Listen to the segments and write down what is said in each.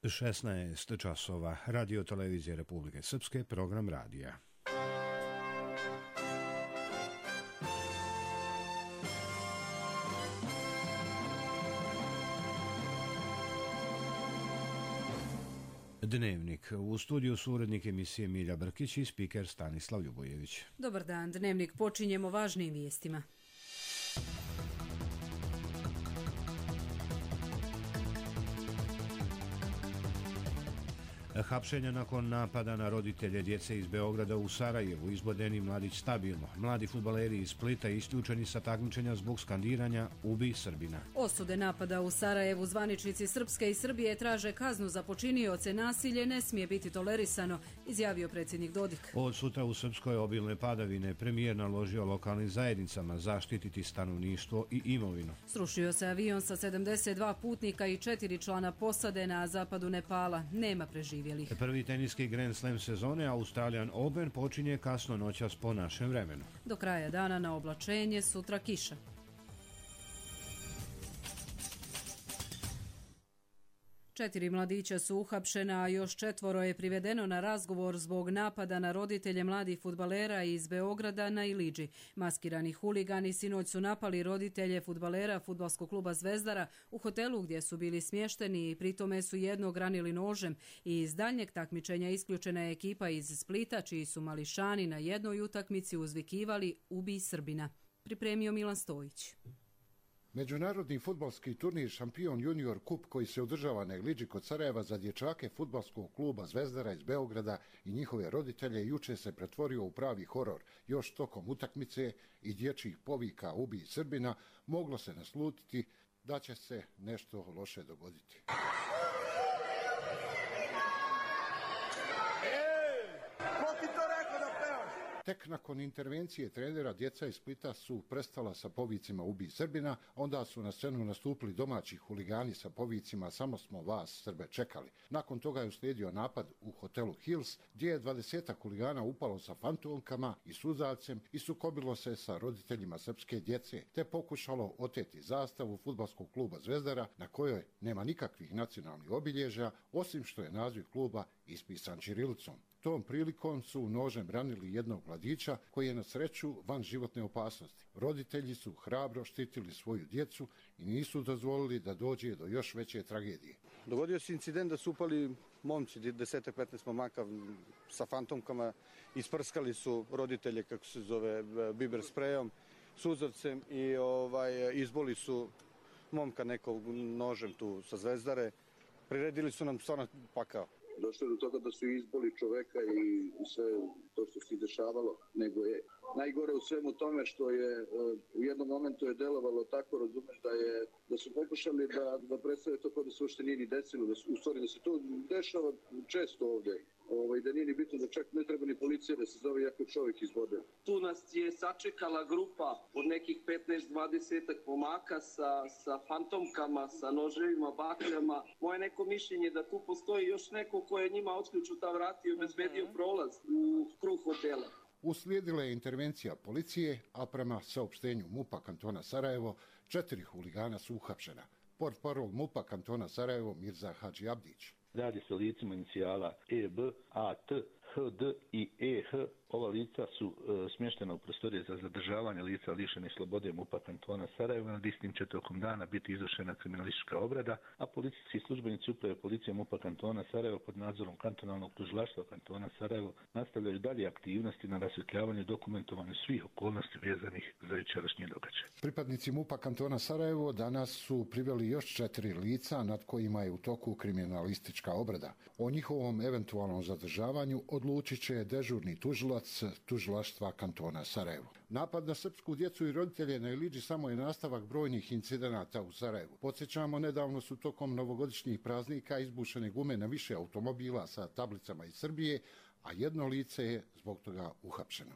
16 časova. Radio televizije Republike Srpske, program radija. Dnevnik. U studiju su urednik emisije Milja Brkić i spiker Stanislav Ljubojević. Dobar dan. Dnevnik počinjemo važnijim vijestima. Hapšenja nakon napada na roditelje djece iz Beograda u Sarajevu, izbodeni mladić stabilno. Mladi fudbaleri iz Splita isključeni sa takmičenja zbog skandiranja "Ubij Srbina". Osude napada u Sarajevu. Zvaničnici Srpske i Srbije traže kaznu za počinioce. Nasilje ne smije biti tolerisano, izjavio predsjednik Dodik. Od sutra u Srpskoj obilne padavine. Premijer naložio lokalnim zajednicama zaštititi stanovništvo i imovinu. Srušio se avion sa 72 putnika i 4 člana posade na zapadu Nepala. Nema preživjelih. Prvi teniski Grand Slam sezone Australian Open počinje kasno noćas po našem vremenu. Do kraja dana na oblačenje, sutra kiša. Četiri mladića su uhapšena, a još 4 je privedeno na razgovor zbog napada na roditelje mladih fudbalera iz Beograda na Ilidži. Maskirani huligani sinoć su napali roditelje fudbalera fudbalskog kluba Zvezdara u hotelu gdje su bili smješteni i pritome su jednog ranili nožem. I iz daljnjeg takmičenja isključena je ekipa iz Splita, čiji su mališani na jednoj utakmici uzvikivali "Ubij Srbina", pripremio Milan Stojić. Međunarodni fudbalski turnir Šampion Junior Kup koji se održava na Ilidži kod Sarajeva za dječake fudbalskog kluba Zvezdara iz Beograda i njihove roditelje juče se pretvorio u pravi horor. Još tokom utakmice i dječjih povika "Ubij Srbina" moglo se naslutiti da će se nešto loše dogoditi. Tek nakon intervencije trenera djeca iz Splita su prestala sa povicima "Ubij Srbina", onda su na scenu nastupili domaći huligani sa povicima "Samo smo vas, Srbe, čekali". Nakon toga je uslijedio napad u hotelu Hills, gdje je 20 huligana upalo sa fantomkama i suzavcem i sukobilo se sa roditeljima srpske djece, te pokušalo oteti zastavu fudbalskog kluba Zvezdara, na kojoj nema nikakvih nacionalnih obilježja, osim što je naziv kluba ispisan ćirilicom. Tom prilikom su nožem ranili jednog mladića koji je na sreću van životne opasnosti. Roditelji su hrabro štitili svoju djecu i nisu dozvolili da dođe do još veće tragedije. Dogodio se incident da su upali momci, 10-15 momaka sa fantomkama, isprskali su roditelje, kako se zove, biber sprejom, suzavcem i izboli su momka nekog nožem tu sa Zvezdare. Priredili su nam stvarno pakao. Došlo je do toga da su izboli čoveka i sve to što se dešavalo, nego je najgore u svemu tome što je u jednom momentu je delovalo tako, razumeš, da su pokušali da predstave to kao da se uopšte nije ni desilo, da se to dešava često ovdje. Da nije ni bitno, da čak ne treba ni policija da se zove jako čovjek iz vode. Tu nas je sačekala grupa od nekih 15-20 pomaka sa fantomkama, sa noževima, bakljama. Moje neko mišljenje je da tu postoji još neko ko je njima otključio ta vrata i obezbedio prolaz u krug hotela. Uslijedila je intervencija policije, a prema saopštenju MUP-a kantona Sarajevo, 4 huligana su uhapšena. Portparol MUP-a kantona Sarajevo Mirza Hadži Abdić. Radi se o licima inicijala EB, AT, HD i EH. Ova lica su smještena u prostorije za zadržavanje lica lišenih slobode MUP-a kantona Sarajeva. Nad istim će tokom dana biti izvršena kriminalistička obrada, a policijski službenici uprave policije MUP-a kantona Sarajeva pod nadzorom kantonalnog tužilaštva kantona Sarajevo nastavljaju dalje aktivnosti na rasvjetljavanju i dokumentovanju svih okolnosti vezanih za jučerašnji događaj. Pripadnici MUP-a kantona Sarajevo danas su priveli još 4 lica nad kojima je u toku kriminalistička obrada. O njihovom eventualnom zadržavanju odlučit će dežurni tužilac tužilaštva kantona Sarajevo. Napad na srpsku djecu i roditelje na Ilidži samo je nastavak brojnih incidenata u Sarajevu. Podsjećamo, nedavno su tokom novogodišnjih praznika izbušene gume na više automobila sa tablicama iz Srbije, a jedno lice je zbog toga uhapšeno.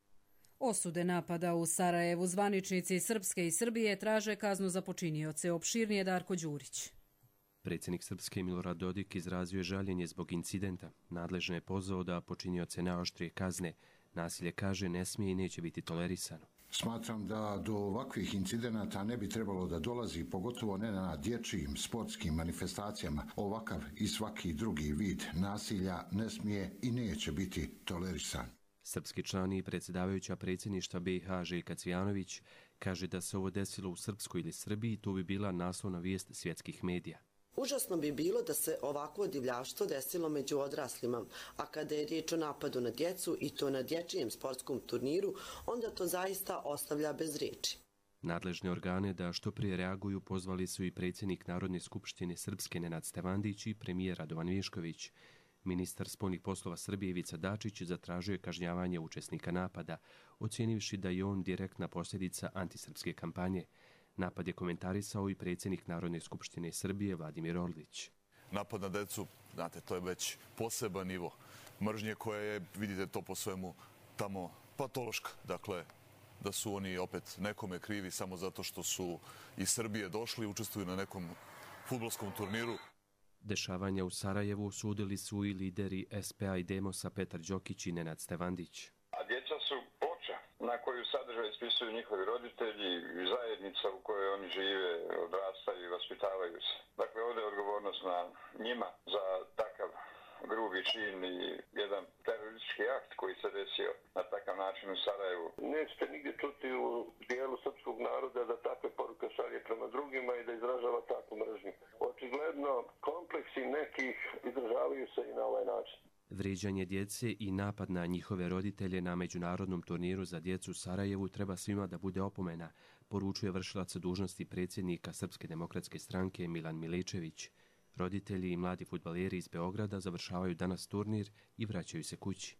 Osude napada u Sarajevu. Zvaničnici Srpske i Srbije traže kaznu za počinioce. Opširnije Darko Đurić. Predsjednik Srpske Milorad Dodik izrazio je žaljenje zbog incidenta. Nadležno je pozvao da počinioce naoštrije kazne. Nasilje, kaže, ne smije i neće biti tolerisano. Smatram da do ovakvih incidenata ne bi trebalo da dolazi, pogotovo ne na dječjim sportskim manifestacijama. Ovakav i svaki drugi vid nasilja ne smije i neće biti tolerisan. Srpski član i predsjedavajuća predsjedništva BiH Željka Cvijanović kaže da se ovo desilo u Srpskoj ili Srbiji, to bi bila naslovna vijest svjetskih medija. Užasno bi bilo da se ovakvo divljaštvo desilo među odraslima, a kada je riječ o napadu na djecu i to na dječjem sportskom turniru, onda to zaista ostavlja bez riječi. Nadležne organe da što prije reaguju pozvali su i predsjednik Narodne skupštine Srpske Nenad Stevandić i premijer Radovan Višković. Ministar spoljnih poslova Srbije Ivica Dačić zatražio je kažnjavanje učesnika napada, ocijenivši da je on direktna posljedica antisrpske kampanje. Napad je komentarisao i predsjednik Narodne skupštine Srbije Vladimir Orlić. Napad na decu, znate, to je već poseban nivo mržnje koja je, vidite to po svemu, tamo patološka. Dakle, da su oni opet nekome krivi samo zato što su iz Srbije došli, učestvuju na nekom fudbalskom turniru. Dešavanja u Sarajevu osudili su i lideri SPA i Demosa Petar Đokić i Nenad Stevandić. A djeca su ploča na koju sadržaj ispisuju njihovi roditelji i zajednica u kojoj oni žive, odrastaju i vaspitavaju se. Dakle, ovdje je odgovornost na njima za takav grubi čin i jedan teroristički akt koji se desio na takav način u Sarajevu. Nećete nigdje čuti u dijelu srpskog naroda da takve poruke šalje prema drugima i da izražava takvu mržnju. Očigledno kompleksi nekih izražavaju se i na ovaj način. Vrijeđanje djece i napad na njihove roditelje na međunarodnom turniru za djecu u Sarajevu treba svima da bude opomena, poručuje vršilac dužnosti predsjednika Srpske demokratske stranke Milan Miličević. Roditelji i mladi fudbaleri iz Beograda završavaju danas turnir i vraćaju se kući.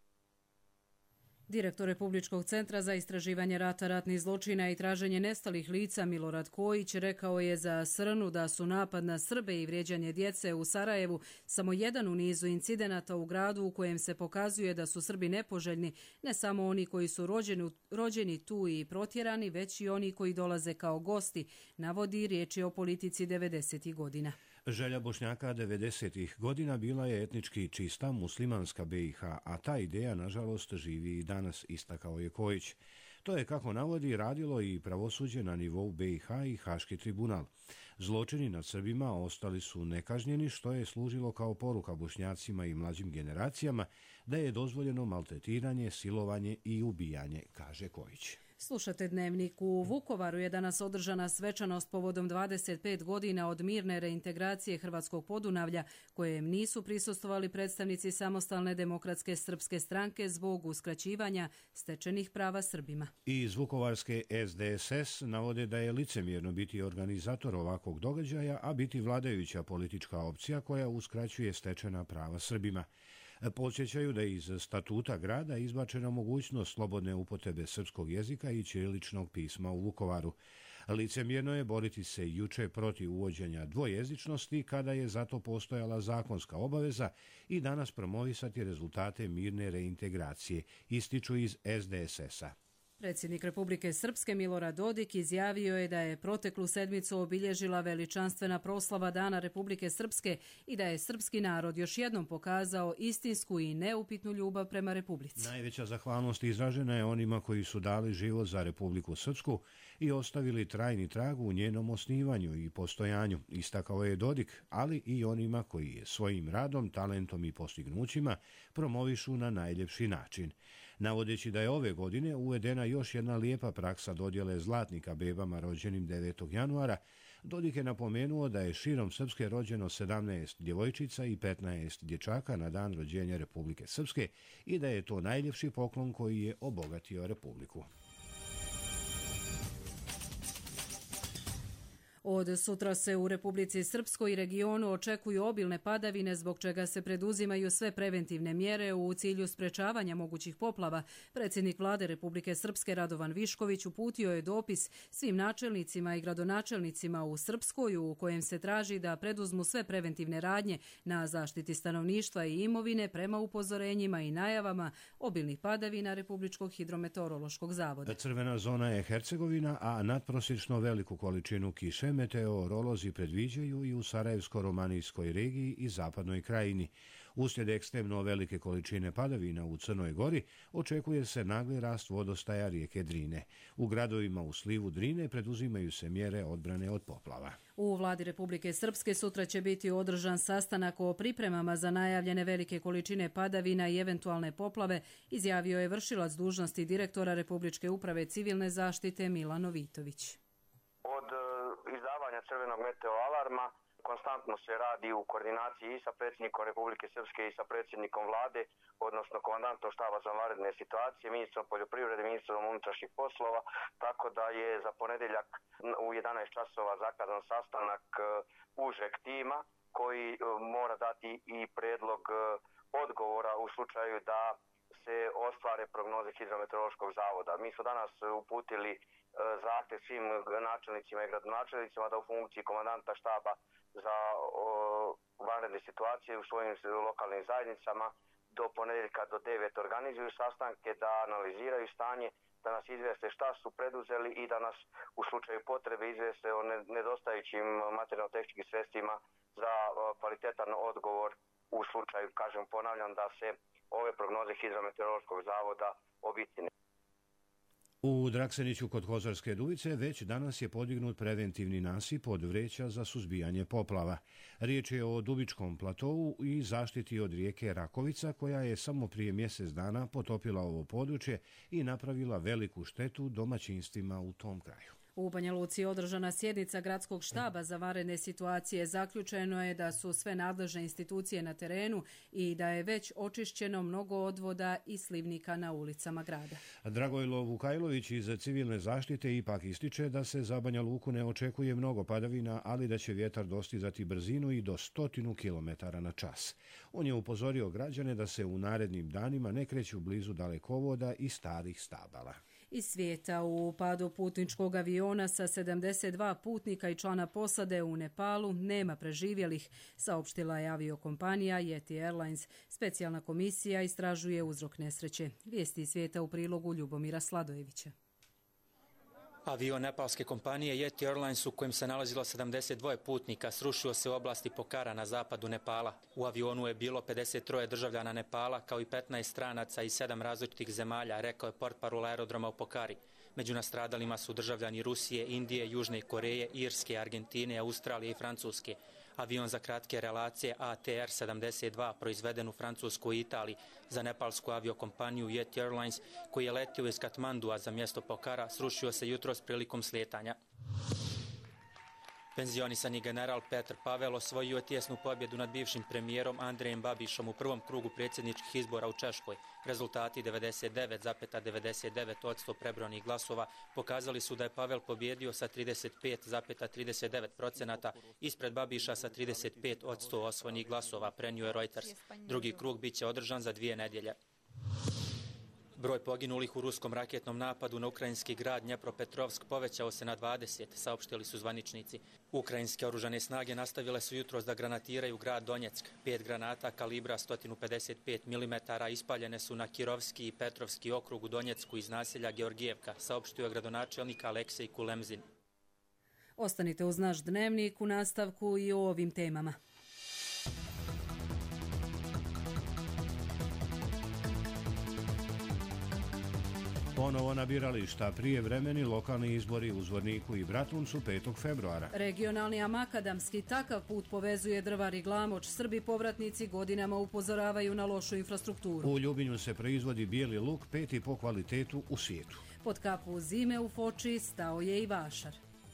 Direktor Republičkog centra za istraživanje rata, ratnih zločina i traženje nestalih lica Milorad Kojić rekao je za Srnu da su napad na Srbe i vrijeđanje djece u Sarajevu samo jedan u nizu incidenata u gradu u kojem se pokazuje da su Srbi nepoželjni, ne samo oni koji su rođeni tu i protjerani, već i oni koji dolaze kao gosti, navodi riječi o politici 90. godina. Želja Bošnjaka 90. godina bila je etnički čista muslimanska BiH, a ta ideja, nažalost, živi i danas, istakao je Kojić. To je, kako navodi, radilo i pravosuđe na nivou BiH i Haški tribunal. Zločini nad Srbima ostali su nekažnjeni, što je služilo kao poruka Bošnjacima i mlađim generacijama da je dozvoljeno maltretiranje, silovanje i ubijanje, kaže Kojić. Slušate Dnevnik. U Vukovaru je danas održana svečanost povodom 25 godina od mirne reintegracije Hrvatskog Podunavlja, kojem nisu prisustvovali predstavnici Samostalne demokratske srpske stranke zbog uskraćivanja stečenih prava Srbima. Iz vukovarske SDSS navode da je licemjerno biti organizator ovakvog događaja, a biti vladajuća politička opcija koja uskraćuje stečena prava Srbima. Podsjećaju da je iz statuta grada izbačena mogućnost slobodne upotrebe srpskog jezika i ćiriličnog pisma u Vukovaru. Licemjerno je boriti se juče protiv uvođenja dvojezičnosti kada je zato postojala zakonska obaveza i danas promovisati rezultate mirne reintegracije, ističu iz SDSS-a. Predsjednik Republike Srpske Milorad Dodik izjavio je da je proteklu sedmicu obilježila veličanstvena proslava Dana Republike Srpske i da je srpski narod još jednom pokazao istinsku i neupitnu ljubav prema Republici. Najveća zahvalnost izražena je onima koji su dali život za Republiku Srpsku i ostavili trajni trag u njenom osnivanju i postojanju, istakao je Dodik, ali i onima koji je svojim radom, talentom i postignućima promovišu na najljepši način. Navodeći da je ove godine uvedena još jedna lijepa praksa dodjele zlatnika bebama rođenim 9. januara, Dodik je napomenuo da je širom Srpske rođeno 17 djevojčica i 15 dječaka na dan rođenja Republike Srpske i da je to najljepši poklon koji je obogatio Republiku. Od sutra se u Republici Srpskoj i regionu očekuju obilne padavine, zbog čega se preduzimaju sve preventivne mjere u cilju sprečavanja mogućih poplava. Predsjednik Vlade Republike Srpske Radovan Višković uputio je dopis svim načelnicima i gradonačelnicima u Srpskoj u kojem se traži da preduzmu sve preventivne radnje na zaštiti stanovništva i imovine prema upozorenjima i najavama obilnih padavina Republičkog hidrometeorološkog zavoda. Crvena zona je Hercegovina, a nadprosječno veliku količinu kiše meteorolozi predviđaju i u Sarajevsko-romanijskoj regiji i zapadnoj krajini. Uslijed ekstremno velike količine padavina u Crnoj Gori očekuje se nagli rast vodostaja rijeke Drine. U gradovima u slivu Drine preduzimaju se mjere odbrane od poplava. U vladi Republike Srpske sutra će biti održan sastanak o pripremama za najavljene velike količine padavina i eventualne poplave, izjavio je vršilac dužnosti direktora Republičke uprave civilne zaštite Milan Novitović. Od izdavanja crvenog meteoalarma konstantno se radi u koordinaciji i sa predsjednikom Republike Srpske i sa predsjednikom vlade, odnosno komandantom štaba za vanredne situacije, ministrom poljoprivrede, ministrom unutrašnjih poslova, tako da je za ponedjeljak u 11 časova zakazan sastanak užeg tima koji mora dati i predlog odgovora u slučaju da se ostvare prognoze Hidrometeorološkog zavoda. Mi smo danas uputili zahtjev svim načelnicima i gradonačelnicima da u funkciji komandanta štaba za vanredne situacije u svojim lokalnim zajednicama do ponedjeljka do 9 organizuju sastanke, da analiziraju stanje, da nas izvijeste šta su preduzeli i da nas u slučaju potrebe izvijeste o nedostajućim materijalno-tehničkim sredstvima za kvalitetan odgovor u slučaju, kažem, ponavljam, da se ove prognoze Hidrometeorološkog zavoda obistine. U Drakseniću kod Kozarske Dubice već danas je podignut preventivni nasip od vreća za suzbijanje poplava. Riječ je o Dubičkom platovu i zaštiti od rijeke Rakovica, koja je samo prije mjesec dana potopila ovo područje i napravila veliku štetu domaćinstvima u tom kraju. U Banja Luci je održana sjednica gradskog štaba za vanredne situacije. Zaključeno je da su sve nadležne institucije na terenu i da je već očišćeno mnogo odvoda i slivnika na ulicama grada. Dragojlo Vukajlović iz civilne zaštite ipak ističe da se za Banja Luku ne očekuje mnogo padavina, ali da će vjetar dostizati brzinu i do 100 km/h. On je upozorio građane da se u narednim danima ne kreću blizu dalekovoda i starih stabala. Iz svijeta u padu putničkog aviona sa 72 putnika i člana posade u Nepalu nema preživjelih, saopštila je aviokompanija Yeti Airlines. Specijalna komisija istražuje uzrok nesreće. Vijesti iz svijeta u prilogu Ljubomira Sladojevića. Avion nepalske kompanije Yeti Airlines u kojem se nalazilo 72 putnika srušio se u oblasti Pokhara na zapadu Nepala. U avionu je bilo 53 državljana Nepala kao i 15 stranaca iz 7 različitih zemalja, rekao je portparol aerodroma u Pokhari. Među nastradalima su državljani Rusije, Indije, Južne Koreje, Irske, Argentine, Australije i Francuske. Avion za kratke relacije ATR-72 proizveden u Francuskoj i Italiji za nepalsku aviokompaniju Yeti Airlines, koji je letio iz Katmandua za mjesto Pokhara, srušio se jutros prilikom slijetanja. Penzionisani general Petr Pavel osvojio je tijesnu pobjedu nad bivšim premijerom Andrejem Babišom u prvom krugu predsjedničkih izbora u Češkoj. Rezultati 99,99% prebrojanih glasova pokazali su da je Pavel pobjedio sa 35,39% ispred Babiša sa 35% osvojenih glasova, prenio je Reuters. Drugi krug biće održan za 2 nedjelje. Broj poginulih u ruskom raketnom napadu na ukrajinski grad Dnjepropetrovsk povećao se na 20, saopštili su zvaničnici. Ukrajinske oružane snage nastavile su jutros da granatiraju grad Donjeck. 5 granata kalibra 155 mm ispaljene su na Kirovski i Petrovski okrug u Donjecku iz naselja Georgijevka, saopštio je gradonačelnik Aleksej Kulemzin. Ostanite uz naš dnevnik u nastavku i o ovim temama. Ponovo na birališta, prijevremeni lokalni izbori u Zvorniku i Bratuncu 5. februara. Regionalni, a makadamski, takav put povezuje Drvar i Glamoč. Srbi povratnici godinama upozoravaju na lošu infrastrukturu. U Ljubinju se proizvodi bijeli luk, 5. po kvalitetu u svijetu. Pod kapu zime u Foči stao je i vašar.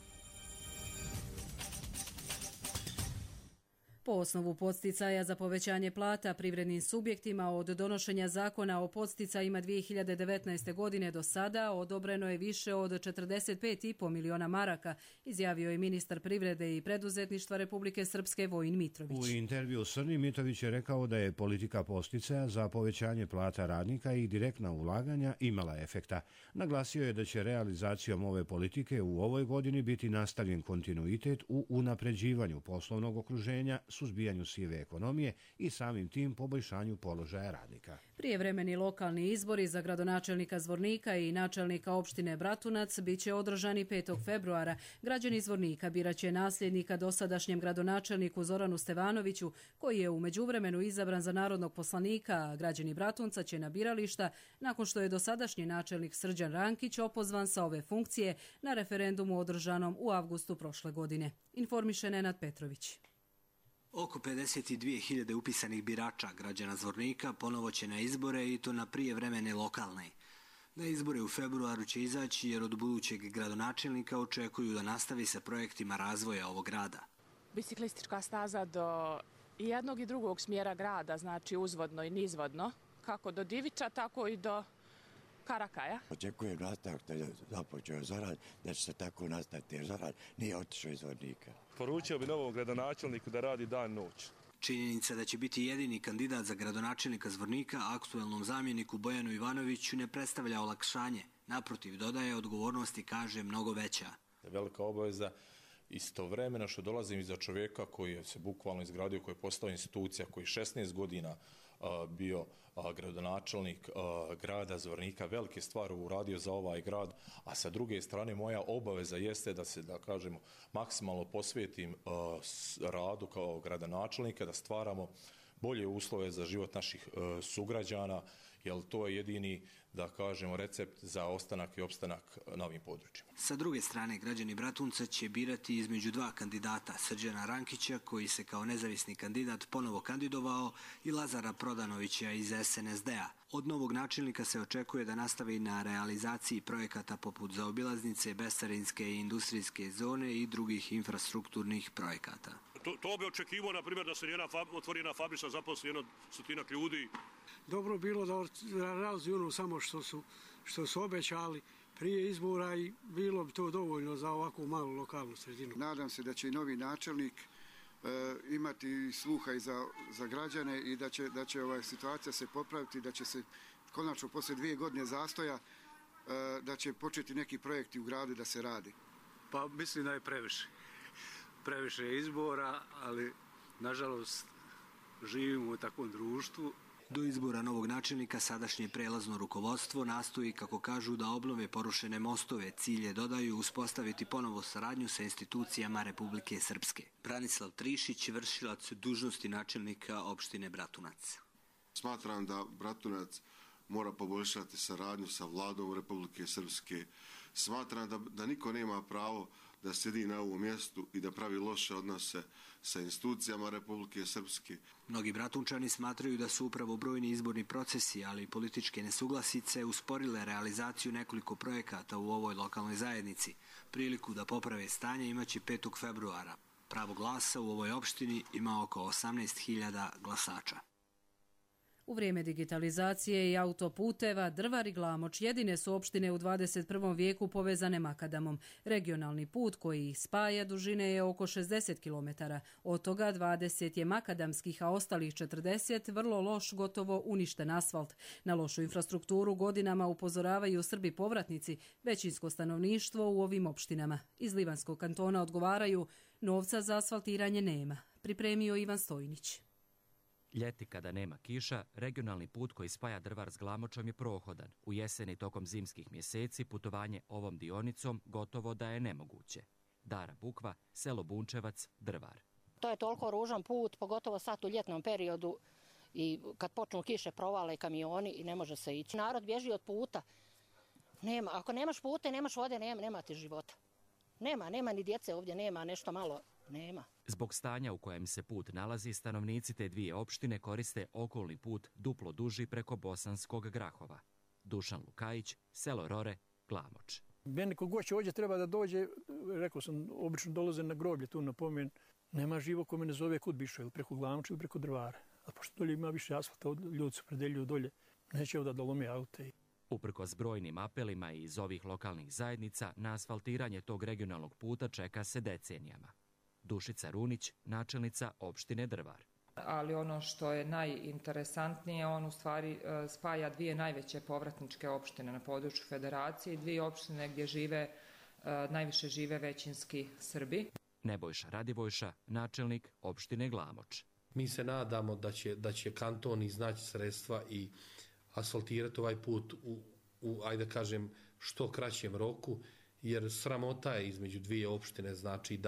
Po osnovu podsticaja za povećanje plata privrednim subjektima od donošenja zakona o podsticajima 2019. godine do sada odobreno je više od 45,5 miliona maraka, izjavio je ministar privrede i preduzetništva Republike Srpske Vojin Mitrović. U intervju Srni Mitrović je rekao da je politika podsticaja za povećanje plata radnika i direktna ulaganja imala efekta. Naglasio je da će realizacijom ove politike u ovoj godini biti nastavljen kontinuitet u unapređivanju poslovnog okruženja, suzbijanju sive ekonomije i samim tim poboljšanju položaja radnika. Prijevremeni lokalni izbori za gradonačelnika Zvornika i načelnika opštine Bratunac biće održani 5. februara. Građani Zvornika biraće nasljednika dosadašnjem gradonačelniku Zoranu Stevanoviću, koji je u međuvremenu izabran za narodnog poslanika, a građani Bratunca će na birališta, nakon što je dosadašnji načelnik Srđan Rankić opozvan sa ove funkcije na referendumu održanom u avgustu prošle godine. Informiše Nenad Petrović. Oko 52.000 upisanih birača građana Zvornika ponovo će na izbore i to na prijevremene lokalne. Na izbore u februaru će izaći jer od budućeg gradonačelnika očekuju da nastavi sa projektima razvoja ovog grada. Biciklistička staza do jednog i drugog smjera grada, znači uzvodno i nizvodno, kako do Divića, tako i do Karakaja. Očekujem nastavak da je započeo Zoran, da će se tako nastaviti jer Zoran nije otišao iz Zvornika. Poručio bi novom gradonačelniku da radi dan noć. Činjenica da će biti jedini kandidat za gradonačelnika Zvornika aktuelnom zamjeniku Bojanu Ivanoviću ne predstavlja olakšanje. Naprotiv, dodaje, odgovornosti kaže mnogo veća. Velika obaveza istovremeno što dolazim iza čovjeka koji je se bukvalno izgradio, koji je postao institucija, koji 16 godina bio gradonačelnik grada Zvornika, velike stvari uradio za ovaj grad, a sa druge strane moja obaveza jeste da se, da kažemo, maksimalno posvetim radu kao gradonačelnika, da stvaramo bolje uslove za život naših sugrađana, jer to je jedini, da kažemo, recept za ostanak i opstanak na ovim područjima. Sa druge strane, građani Bratunca će birati između dva kandidata, Srđana Rankića, koji se kao nezavisni kandidat ponovo kandidovao, i Lazara Prodanovića iz SNSD-a. Od novog načelnika se očekuje da nastavi na realizaciji projekata poput zaobilaznice, bescarinske i industrijske zone i drugih infrastrukturnih projekata. To bi očekivao, na primjer, da se otvori jedna fabrika, zaposli 100 ljudi. Dobro bilo da realizuju ono samo što su obećali prije izbora i bilo bi to dovoljno za ovakvu malu lokalnu sredinu. Nadam se da će i novi načelnik imati sluha i za građane i da će ova situacija se popraviti, da će se konačno poslije 2 godine zastoja da će početi neki projekti u gradu da se radi. Pa mislim da je previše izbora, ali nažalost živimo u takvom društvu. Do izbora novog načelnika sadašnje prelazno rukovodstvo nastoji, kako kažu, da obnove porušene mostove. Cilje, dodaju, uspostaviti ponovo saradnju sa institucijama Republike Srpske. Branislav Trišić, vršilac dužnosti načelnika opštine Bratunac. Smatram da Bratunac mora poboljšati saradnju sa vladom Republike Srpske. Smatram da niko nema pravo da sjedi na ovom mjestu i da pravi loše odnose sa institucijama Republike Srpske. Mnogi Bratunčani smatraju da su upravo brojni izborni procesi, ali i političke nesuglasice usporile realizaciju nekoliko projekata u ovoj lokalnoj zajednici. Priliku da poprave stanje imaće 5. februara. Pravo glasa u ovoj opštini ima oko 18.000 glasača. U vrijeme digitalizacije i autoputeva, Drvar i Glamoč jedine su opštine u 21. vijeku povezane makadamom. Regionalni put koji ih spaja dužine je oko 60 km. Od toga 20 je makadamskih, a ostalih 40 vrlo loš, gotovo uništen asfalt. Na lošu infrastrukturu godinama upozoravaju Srbi povratnici, većinsko stanovništvo u ovim opštinama. Iz Livanskog kantona odgovaraju, novca za asfaltiranje nema. Pripremio Ivan Stojnić. Ljeti kada nema kiša, regionalni put koji spaja Drvar s Glamočom je prohodan. U jeseni tokom zimskih mjeseci putovanje ovom dionicom gotovo da je nemoguće. Dara Bukva, selo Bunčevac, Drvar. To je toliko ružan put, pogotovo sad u ljetnom periodu i kad počnu kiše provale kamioni i ne može se ići. Narod bježi od puta. Nema, ako nemaš puta i nemaš vode, nema ti života. Nema ni djece ovdje, nema nešto malo, nema. Zbog stanja u kojem se put nalazi, stanovnici te dvije opštine koriste okolni put duplo duži preko Bosanskog Grahova. Dušan Lukajić, selo Rore, Glamoč. Meni kogod će ovdje treba da dođe, rekao sam, obično dolaze na groblje tu na pomen. Nema živo ko me ne zove kud bišo, ili preko Glamoča ili preko Drvara. A pošto dolje ima više asfalta, ljudi se predeljuju dolje, neće ovdje da lome aute. Uprkos brojnim apelima iz ovih lokalnih zajednica, na asfaltiranje tog regionalnog puta čeka se decenijama. Dušica Runić, načelnica opštine Drvar. Ali ono što je najinteresantnije, on u stvari spaja dvije najveće povratničke opštine na području federacije i dvije opštine gdje najviše žive većinski Srbi. Nebojša Radivojša, načelnik opštine Glamoč. Mi se nadamo da će kanton iznaći sredstva i asfaltirati ovaj put u ajde kažem, što kraćem roku, jer sramota je između dvije opštine, znači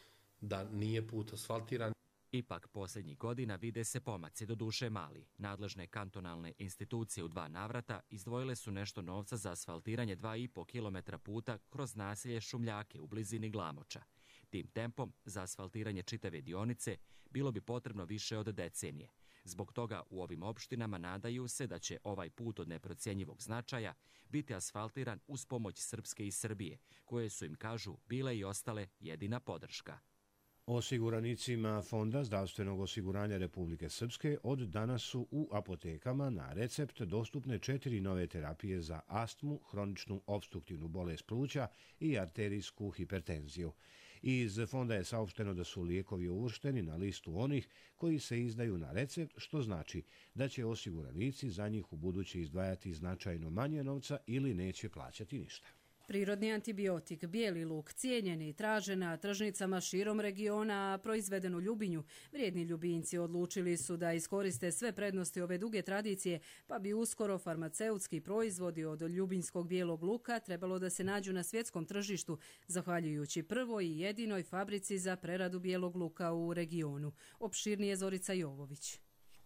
da nije put asfaltiran. Ipak, posljednjih godina vide se pomaci, doduše mali. Nadležne kantonalne institucije u 2 navrata izdvojile su nešto novca za asfaltiranje 2,5 km puta kroz naselje Šumljake u blizini Glamoča. Tim tempom za asfaltiranje čitave dionice bilo bi potrebno više od decenije. Zbog toga u ovim opštinama nadaju se da će ovaj put od neprocjenjivog značaja biti asfaltiran uz pomoć Srpske i Srbije, koje su im, kažu, bile i ostale jedina podrška. Osiguranicima Fonda zdravstvenog osiguranja Republike Srpske od danas su u apotekama na recept dostupne 4 nove terapije za astmu, hroničnu opstruktivnu bolest pluća i arterijsku hipertenziju. Iz fonda je saopšteno da su lijekovi uvršteni na listu onih koji se izdaju na recept, što znači da će osiguranici za njih u buduće izdvajati značajno manje novca ili neće plaćati ništa. Prirodni antibiotik bijeli luk cijenjen i tražen na tržnicama širom regiona, a proizveden u Ljubinju. Vrijedni ljubinci odlučili su da iskoriste sve prednosti ove duge tradicije, pa bi uskoro farmaceutski proizvodi od ljubinskog bijelog luka trebalo da se nađu na svjetskom tržištu, zahvaljujući prvoj i jedinoj fabrici za preradu bijelog luka u regionu. Opširnije Zorica Jovović.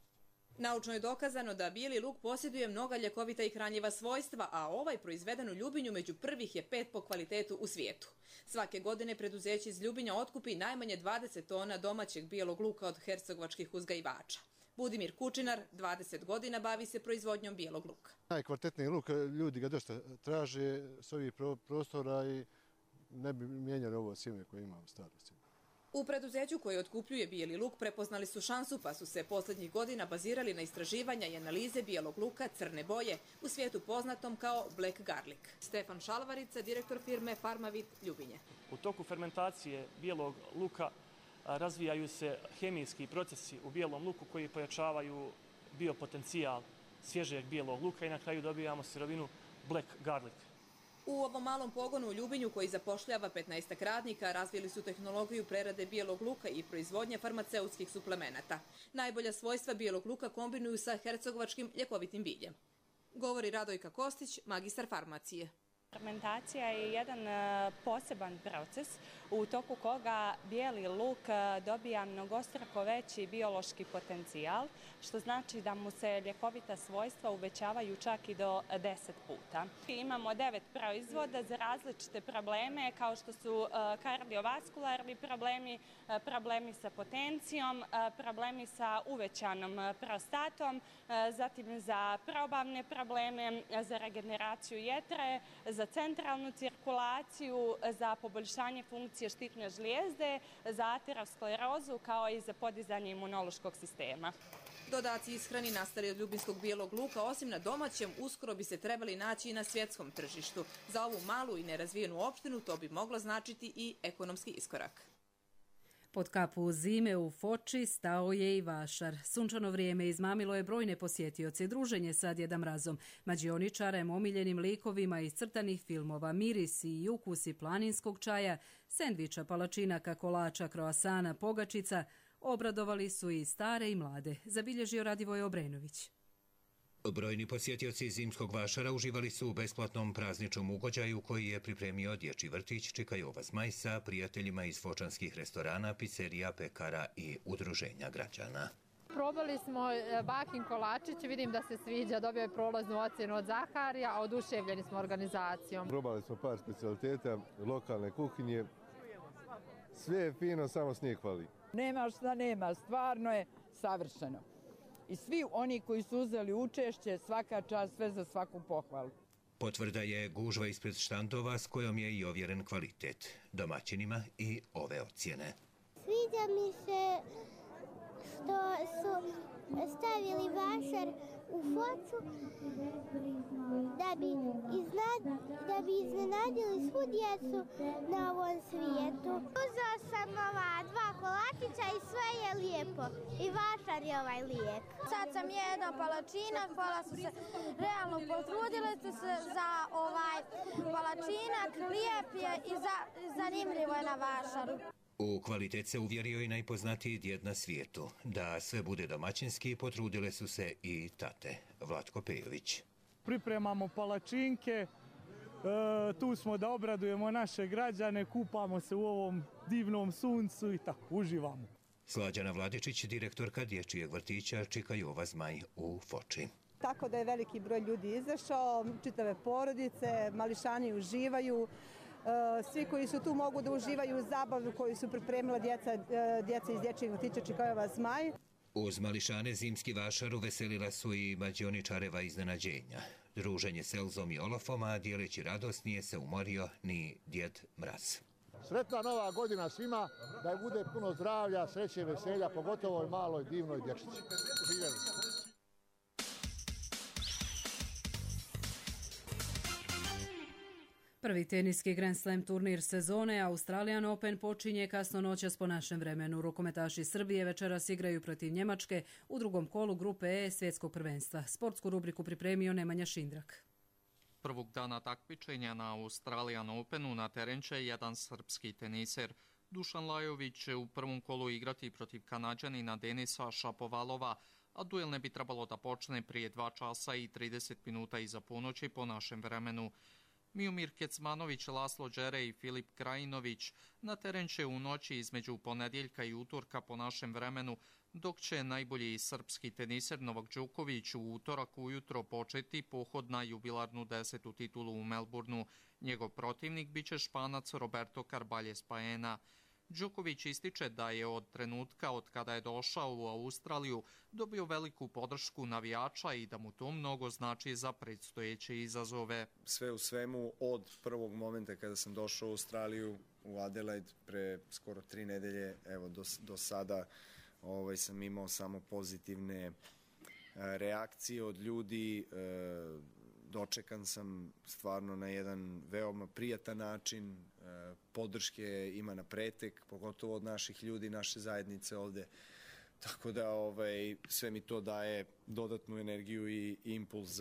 Naučno je dokazano da bijeli luk posjeduje mnoga ljekovita i hranjiva svojstva, a ovaj proizveden u Ljubinju među prvih je 5 po kvalitetu u svijetu. Svake godine preduzeće iz Ljubinja otkupi najmanje 20 tona domaćeg bijelog luka od hercegovačkih uzgajivača. Budimir Kučinar, 20 godina, bavi se proizvodnjom bijelog luka. Najkvalitetniji luk, ljudi ga dosta traže s ovih prostora i ne bi mijenjali ovo sjeme koje imamo staro sjeme. U preduzeću koje otkupljuje bijeli luk prepoznali su šansu, pa su se posljednjih godina bazirali na istraživanja i analize bijelog luka crne boje, u svijetu poznatom kao black garlic. Stefan Šalvarica, direktor firme Farmavit Ljubinje. U toku fermentacije bijelog luka razvijaju se hemijski procesi u bijelom luku koji pojačavaju biopotencijal svježeg bijelog luka i na kraju dobijamo sirovinu black garlic. U ovom malom pogonu u Ljubinju, koji zapošljava 15 radnika, razvili su tehnologiju prerade bijelog luka i proizvodnje farmaceutskih suplemenata. Najbolja svojstva bijelog luka kombinuju sa hercegovačkim ljekovitim biljem. Govori Radojka Kostić, magistar farmacije. Fermentacija je jedan poseban proces u toku koga bijeli luk dobija mnogostruko veći biološki potencijal, što znači da mu se ljekovita svojstva uvećavaju čak i do 10 puta. Imamo 9 proizvoda za različite probleme kao što su kardiovaskularni problemi, problemi sa potencijom, problemi sa uvećanom prostatom, zatim za probavne probleme, za regeneraciju jetre, za centralnu cirkulaciju, za poboljšanje funkcije štitne žlijezde, za aterosklerozu kao i za podizanje imunološkog sistema. Dodaci ishrani nastali od ljubinskog bijelog luka, osim na domaćem, uskoro bi se trebali naći i na svjetskom tržištu. Za ovu malu i nerazvijenu opštinu to bi moglo značiti i ekonomski iskorak. Pod kapu zime u Foči stao je i vašar. Sunčano vrijeme izmamilo je brojne posjetioce, druženje sa Djeda Mrazom, mađioničarem, omiljenim likovima iz crtanih filmova, mirisi i ukusi planinskog čaja, sendviča, palačinaka, kolača, kroasana, pogačica, obradovali su i stare i mlade, zabilježio Radivoj Obrenović. Brojni posjetioci zimskog vašara uživali su u besplatnom prazničnom ugođaju koji je pripremio dječji vrtić Čikajova Zmaj sa prijateljima iz fočanskih restorana, pizzerija, pekara i udruženja građana. Probali smo bakin kolačić, vidim da se sviđa, dobio je prolaznu ocjenu od Zaharija, a oduševljeni smo organizacijom. Probali smo par specijaliteta lokalne kuhinje, sve je fino, samo snijeg fali. Nema šta nema, stvarno je savršeno. I svi oni koji su uzeli učešće, svaka čast, sve za svaku pohvalu. Potvrda je gužva ispred štandova s kojom je i ovjeren kvalitet. Domaćinima i ove ocjene. Sviđa mi se što su stavili vašar u Foču da bi iznenadili svu djecu na ovom svijetu. Uzela sam dva kolačića i sve je lijepo. I vašar je lijep. Sad sam jedna palačina, hvala su se, realno potrudile ste se za palačinak, lijep je i zanimljivo je na vašaru. U kvalitet se uvjerio i najpoznatiji djed na svijetu. Da sve bude domaćinski, potrudile su se i tate. Vlatko Pejović. Pripremamo palačinke, tu smo da obradujemo naše građane, kupamo se u ovom divnom suncu i tako, uživamo. Slađana Vladičić, direktorka dječjeg vrtića Čika Jova Zmaj u Foči. Tako da je veliki broj ljudi izašao, čitave porodice, mališani uživaju. Svi koji su tu mogu da uživaju u zabavu koju su pripremila djeca iz dječjeg vrtića Čika Jova Zmaj. Uz mališane zimski vašar uveselila su i mađioničareva iznenađenja. Druženje s Elzom i Olafom, a dijeleći radost nije se umorio ni djed Mraz. Sretna nova godina svima, da je bude puno zdravlja, sreće, veselja, pogotovo ovoj maloj divnoj dječici. Živjeli. Prvi teniski Grand Slam turnir sezone Australian Open počinje kasno noćas po našem vremenu. Rukometaši Srbije večeras igraju protiv Njemačke u drugom kolu grupe E svjetskog prvenstva. Sportsku rubriku pripremio Nemanja Šindrak. Prvog dana takmičenja na Australian Openu na teren će jedan srpski teniser. Dušan Lajović će u prvom kolu igrati protiv Kanađanina Denisa Šapovalova, a duel ne bi trebalo da počne prije 2 časa i 30 minuta iza ponoći po našem vremenu. Miomir Kecmanović, Laslo Đere i Filip Krajinović na teren će u noći između ponedjeljka i utorka po našem vremenu, dok će najbolji srpski teniser Novak Đoković u utorak ujutro početi pohod na jubilarnu 10. titulu u Melbourneu. Njegov protivnik biće Španac Roberto Carballes Baena. Đoković ističe da je od trenutka od kada je došao u Australiju dobio veliku podršku navijača i da mu to mnogo znači za predstojeće izazove. Sve u svemu, od prvog momenta kada sam došao u Australiju, u Adelaide, pre skoro 3 nedelje, evo do sada sam imao samo pozitivne reakcije od ljudi. Dočekan sam stvarno na jedan veoma prijatan način, podrške ima na pretek, pogotovo od naših ljudi, naše zajednice ovde. Tako da sve mi to daje dodatnu energiju i impuls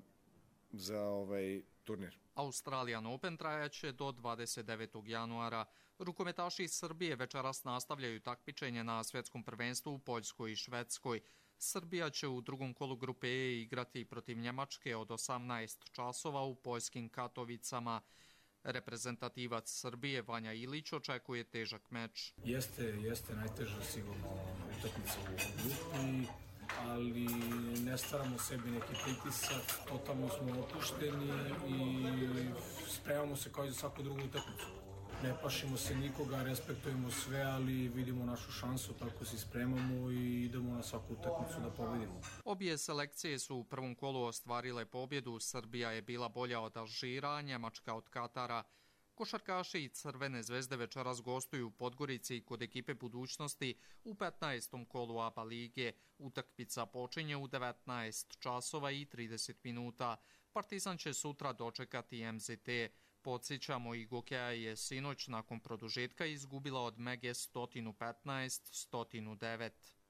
za turnir. Australian Open trajaće do 29. januara. Rukometaši iz Srbije večeras nastavljaju takmičenje na svjetskom prvenstvu u Poljskoj i Švedskoj. Srbija će u drugom kolu grupe E igrati protiv Njemačke od 18 časova u poljskim Katovicama. Reprezentativac Srbije Vanja Ilić očekuje težak meč. Jeste najteža sigurno utakmica u grupi, ali ne staramo sebi neki pritisak, totalno smo opušteni i spremamo se kao i za svaku drugu utakmicu. Ne plašimo se nikoga, respektujemo sve, ali vidimo našu šansu, tako se spremamo i idemo na svaku utakmicu da pobedimo. Obje selekcije su u prvom kolu ostvarile pobjedu. Srbija je bila bolja od Alžira, Njemačka od Katara. Košarkaši i Crvene zvezde večeras gostuju u Podgorici kod ekipe Budućnosti u 15. kolu ABA lige. Utakmica počinje u 19 časova i 30 minuta. Partizan će sutra dočekati MZT. Podsjećamo, i Gokeja je sinoć nakon produžetka izgubila od Mege 115-109.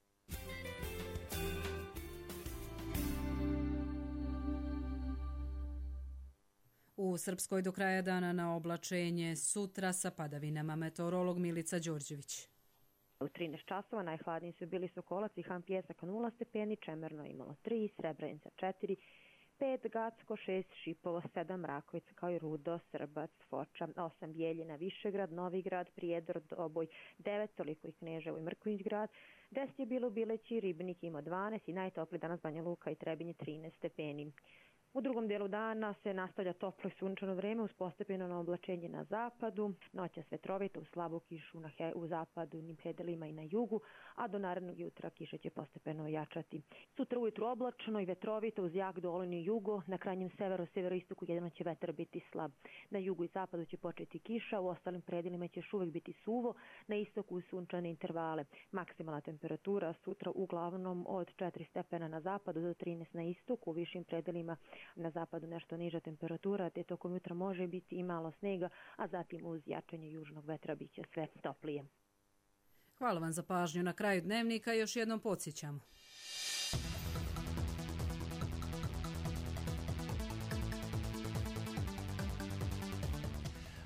U Srpskoj do kraja dana na oblačenje, sutra sa padavinama. Meteorolog Milica Đorđević. U 13 časova najhladniji su bili Sokolac i Han Pjesak 0 stepeni, Čemerno imalo 3, Srebrenica 4, 5, Gacko 6, Šipovo 7, Rakovica kao i Rudo, Srbac, Foča 8, Bijeljina, Višegrad, Novigrad, Prijedor, Doboj 9, toliko i Kneževo i Mrkonjić grad, 10 je bilo u Bileći, Ribnik ima 12 i najtopliji danas Banja Luka i Trebinje 13 stepeni. U drugom dijelu dana se nastavlja toplo i sunčano vreme uz postepeno oblačenje na zapadu, noćas vetrovita uz slabu kišu u zapadnim predelima i na jugu, a do narednog jutra kiša će postepeno jačati. Sutra ujutru oblačno i vetrovito uz jak dolini jugo, na krajnjem severoistoku jedino će vetar biti slab. Na jugu i zapadu će početi kiša, u ostalim predelima će još uvijek biti suvo, na istoku sunčane intervale. Maksimalna temperatura sutra uglavnom od 4 stepena na zapadu do 13 na istoku, u višim predelima na zapadu nešto niža temperatura, te tokom jutra može biti i malo snega, a zatim uz jačanje južnog vetra bit će sve toplije. Hvala vam za pažnju. Na kraju dnevnika još jednom podsjećamo.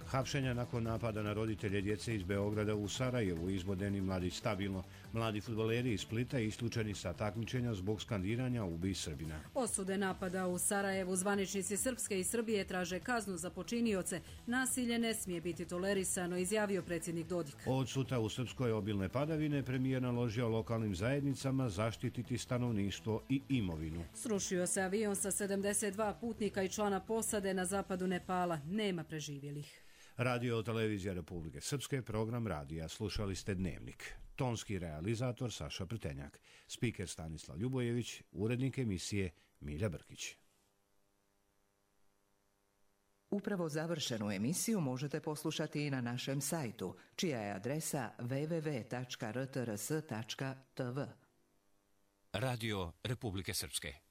Hapšenja nakon napada na roditelje djece iz Beograda u Sarajevu, izvodeni mladi stabilno. Mladi fudbaleri iz Splita isključeni sa takmičenja zbog skandiranja Ubij Srbina. Osude napada u Sarajevu, zvaničnici Srpske i Srbije traže kaznu za počinioce. Nasilje ne smije biti tolerisano, izjavio predsjednik Dodik. Od sutra u Srpskoj obilne padavine premijer naložio lokalnim zajednicama zaštititi stanovništvo i imovinu. Srušio se avion sa 72 putnika i člana posade na zapadu Nepala. Nema preživjelih. Radio televizija Republike Srpske, program radija. Slušali ste Dnevnik. Tonski realizator Saša Prtenjak. Spiker Stanislav Ljubojević. Urednik emisije Milja Brkić. Upravo završenu emisiju možete poslušati i na našem sajtu, čija je adresa www.rtrs.tv. Radio Republike Srpske.